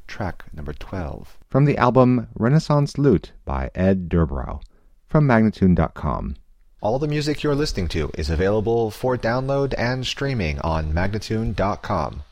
track number 12. From the album Renaissance Lute by Ed Durbrow, from Magnatune.com. All the music you're listening to is available for download and streaming on Magnatune.com.